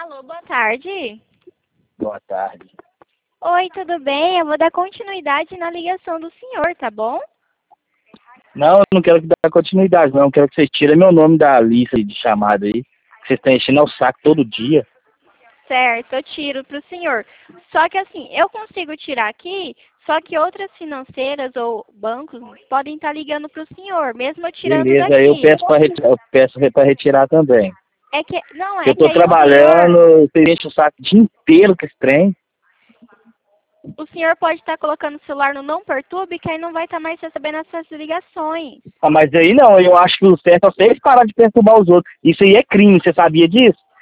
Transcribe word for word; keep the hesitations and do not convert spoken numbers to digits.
Alô, boa tarde. Boa tarde. Oi, tudo bem? Eu vou dar continuidade na ligação do senhor, tá bom? Não, eu não quero que dê continuidade, não. Eu quero que vocês tirem meu nome da lista de chamada aí. Que vocês estão enchendo o saco todo dia. Certo, eu tiro para o senhor. Só que assim, eu consigo tirar aqui, só que outras financeiras ou bancos podem estar ligando para o senhor, mesmo eu tirando Beleza, aí eu daqui. peço para retirar, eu peço para retirar também. É que, não, Eu é que tô aí o senhor, trabalhando, vocês enchem o saco o dia inteiro com esse trem. o senhor pode estar colocando o celular no não perturbe, que aí não vai estar mais recebendo essas ligações. Ah, mas aí não, eu acho que o certo é vocês parar de perturbar os outros. Isso aí é crime, você sabia disso?